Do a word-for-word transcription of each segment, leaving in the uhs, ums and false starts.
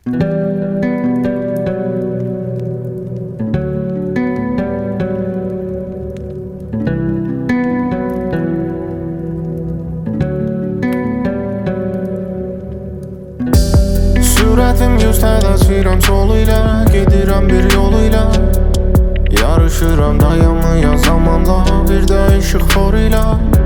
Sürətim yüzdə çirəm soluyla, gedirəm bir yoluyla. Yarışıram dayanmayan zamanla, bir də işıq foruyla.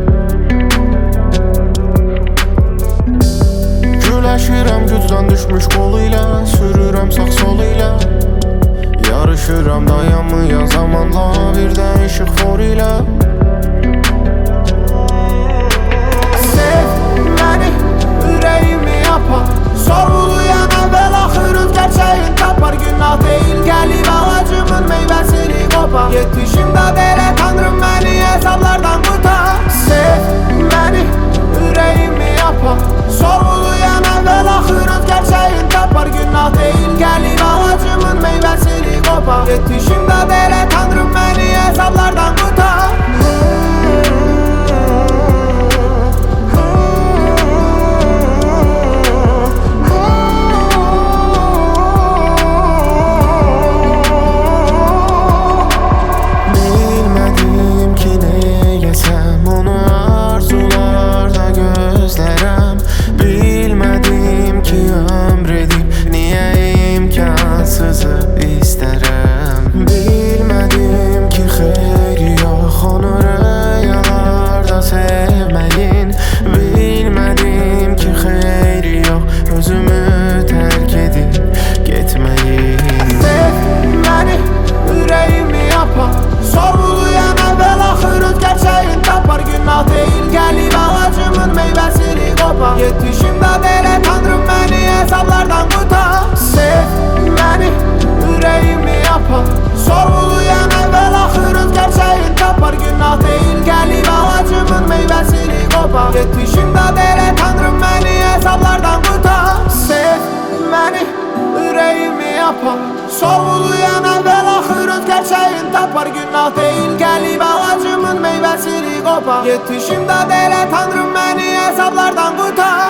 Güləşirəm gücdən düşmüş qoluyla, sürürəm sağ soluyla. Yarışıram dayanmayan zamanla, bir də işıq foruyla. Sev məni, ürəyimi yapar, sorğulayan əvvəl axırın gerçəyin tapar. Günah deyil gəlib ağacımın meyvəsini qopar. Yetişimdə belə Tanrım məni əzablardan qurtar. Sev məni, ürəyimi yapar, sorğulayan əvvəl axırın gerçəyin tapar. Günah deyil gəlib ağacımın meyvəsini qopar. Yetişimdə belə Tanrım məni əzablardan qurtar. Yetişimdə belə Tanrım məni əzablardan qurtar. Sev məni, ürəyimi yapar, sorğulayan əvvəl axırın gerçəyin tapar. Günah deyil gəlib ağacımın meyvəsini qopar. Yetişimdə belə Tanrım məni əzablardan qurtar. Sev məni, ürəyimi yapar, sorğulayan əvvəl axırın gerçəyin tapar. Günah deyil gəlib ağacımın meyvəsini qopar. Yetişimdə belə Tanrım məni əzablardan qurtar.